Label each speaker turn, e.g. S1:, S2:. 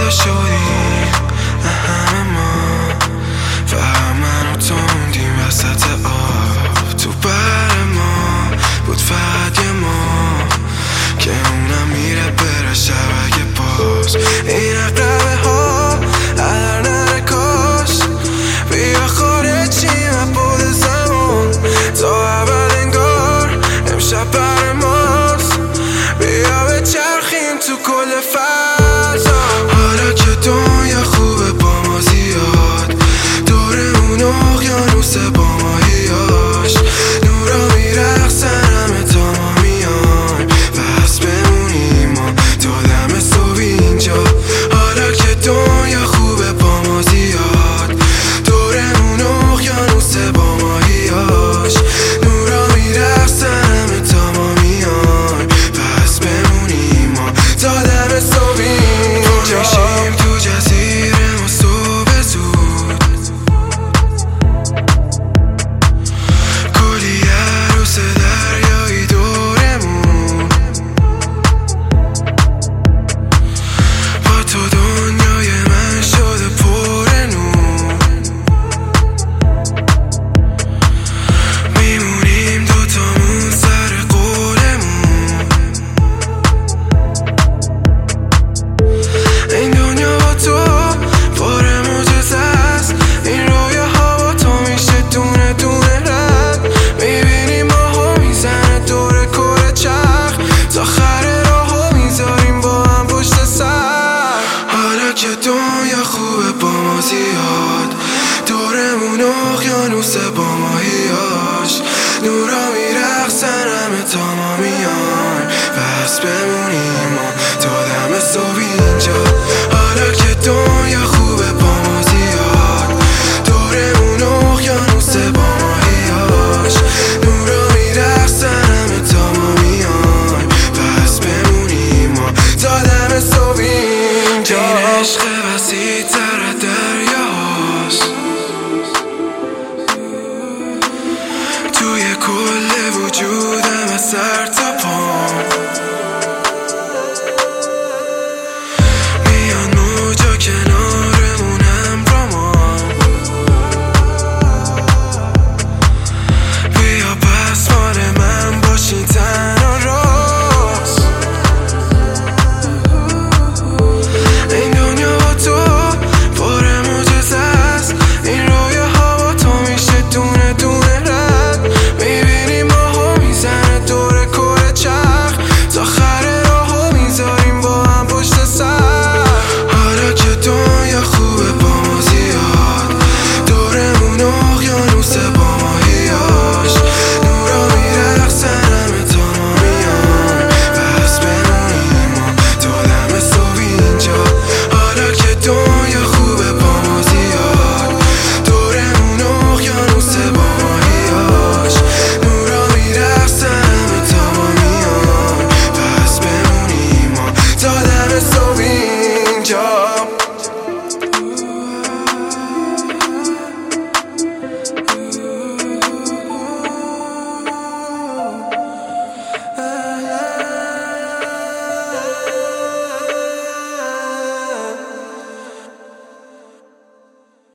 S1: جدا شدیم همه ما، فقط من و تو موندیم وسط آب. تو بر ما بود فقط یه ما که اونم میره بره شبکه باز. این اقربه ها هر نره کاش بیا خارجیم از بود زمان تا اول انگار امشب بر ماست. بیا بچرخیم تو کل فضا. حالا که دنیا خوبه با ما زیاد، دورمون اقیانوس با ماهیاش، نورا میرقصن همه تا ما میایم پس بمونیم ما تا دم صبح اینجا. حالا که دنیا خوبه با ما زیاد، دورمون اقیانوس با ماهیاش، نورا میرقصن همه تا ما میایم پس بمونیم ما تا دم صبح اینجا. میشیم تو جزیره ما صبح زود، کلی عروس دریایی دورمون، با تو دنیای من شده پر نور. میمونیم دوتامون سر قولمون، این دنیا با تو پر معجزه است. این رویاها با تو میشه دونه دونه رد. میبینیم ماهو میزنه دور کره چرخ، تا آخر راهو میذاریم با هم پشت سر. حالا که دنیا خوبه با ما زیاد، دورمون اقیانوس با ماهیاش، نورا میرقصن همه تا ما میایم پس بمونیم ما تا دم صبح اینجا. حالا که دنیا خوبه با ما زیاد، دورمون اقیانوس با ماهیاش، نورا میرقصن همه تا ما میایم پس بمونیم ما تا دم صبح اینجا. این عشق وسیع تر دریاست، توی کل وجودم از سر تا پام.